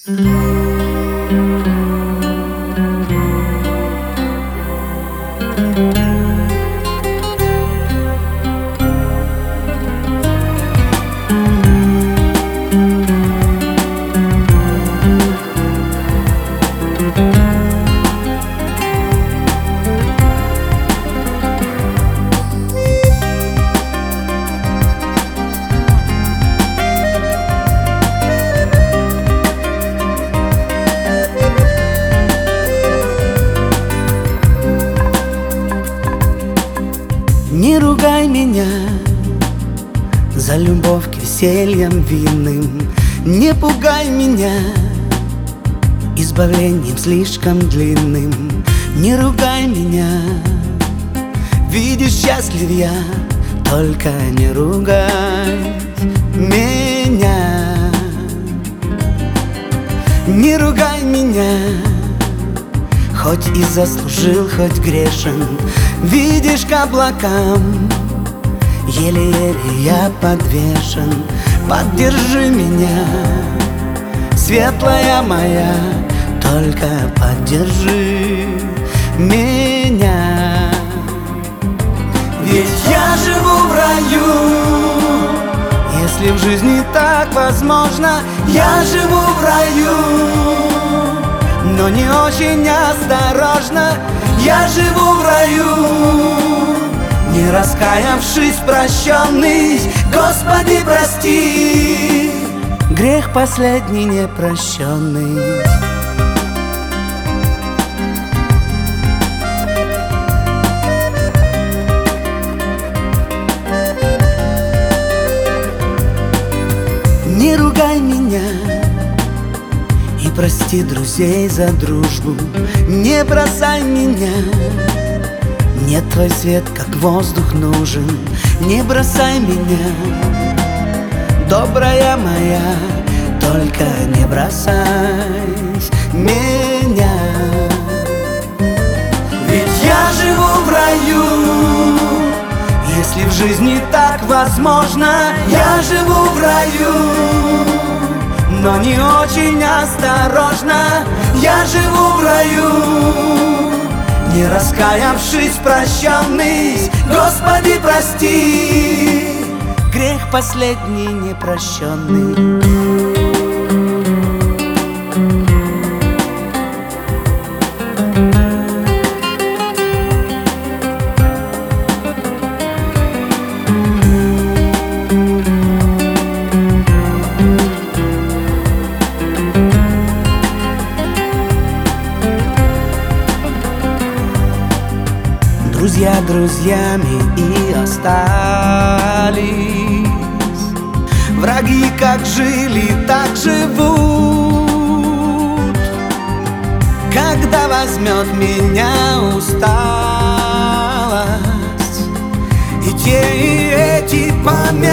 Не ругай меня за любовь к весельям винным, не пугай меня избавлением слишком длинным. Не ругай меня, видишь, счастлив я, только не ругай меня. Не ругай меня, хоть и заслужил, хоть грешен. Видишь, к облакам еле-еле я подвешен. Поддержи меня, светлая моя, только поддержи меня. Ведь я живу в раю, если в жизни так возможно. Я живу в раю, но не очень осторожно. Я живу в раю, не раскаявшись, прощенный. Господи, прости, грех последний непрощенный. Не ругай меня и прости друзей за дружбу. Не бросай меня, мне твой свет как воздух нужен. Не бросай меня, добрая моя, только не бросай меня. Ведь я живу в раю, если в жизни так возможно. Я живу в раю, но не очень осторожно. Я живу в раю, не раскаявшись, прощенный. Господи, прости, грех последний непрощенный. Друзья друзьями и остались, враги как жили, так живут. Когда возьмет меня усталость, и те, и эти помянут.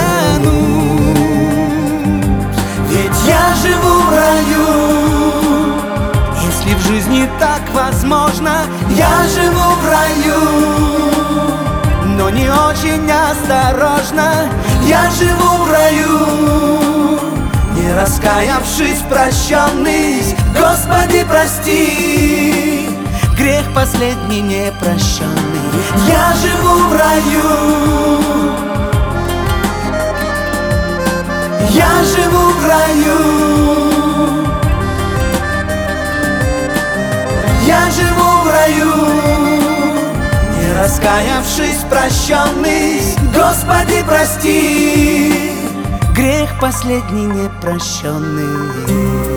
Ведь я живу в раю, если в жизни так возможно. Я живу в раю, но не очень осторожно. Я живу в раю, не раскаявшись, прощенный. Господи, прости, грех последний непрощенный. Я живу в раю, я живу в раю, я живу в раю, не раскаявшись, прощенный. Господи, прости, грех последний непрощенный.